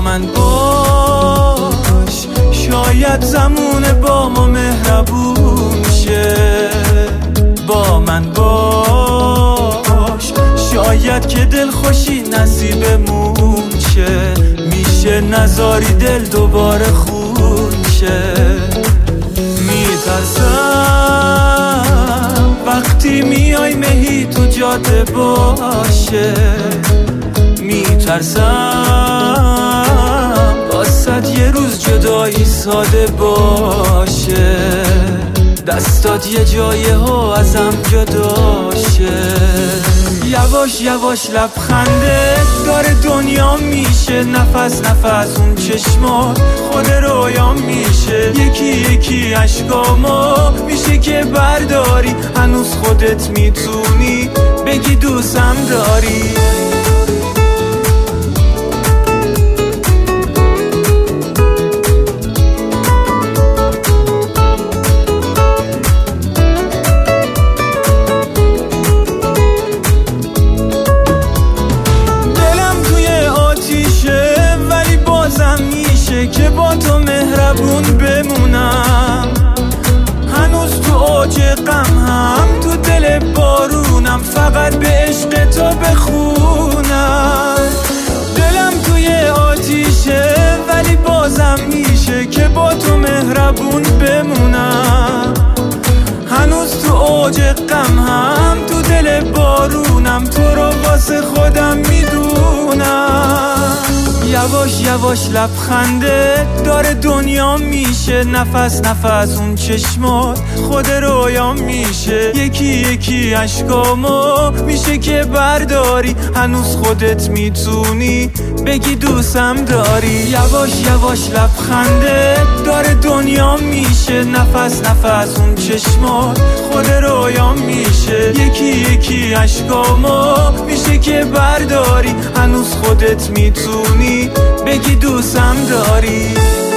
من باش، شاید زمون با ما مهربون شه. با من باش، شاید که دل خوشی نصیبمون شه. میشه نذاری دل دوباره خون شه. میترسم وقتی میای مهی تو جاده باشه. میترسم واسد یه روز جدایی ساده باشه. دستات یه جایه ها ازم جدا شه. یواش یواش لبخنده داره دنیا میشه. نفس نفس اون چشمات خود رویا میشه. یکی یکی عشقامو میشه که برداری. هنوز خودت میتونی بگی دوستم داری. که با تو مهربون بمونم. هنوز تو اوج غم هم تو دل بارونم. فقط به عشق تو بخونم. دلم توی آتیشه ولی بازم میشه که با تو مهربون بمونم. هنوز تو اوج غم هم تو دل بارونم. تو رو واسه خودم میدونم. یواش یواش لبخنده داره دنیا میشه. نفس نفس اون چشمات خود رویا میشه. یکی یکی عشقامو میشه که برداری. هنوز خودت میتونی بگی دوستم داری. یواش یواش لبخنده داره دنیا میشه. نفس نفس اون چشمات خود رویا میشه. یکی یکی عشقامو میشه که برداری. هنوز خودت میتونی بگی دوستم داری.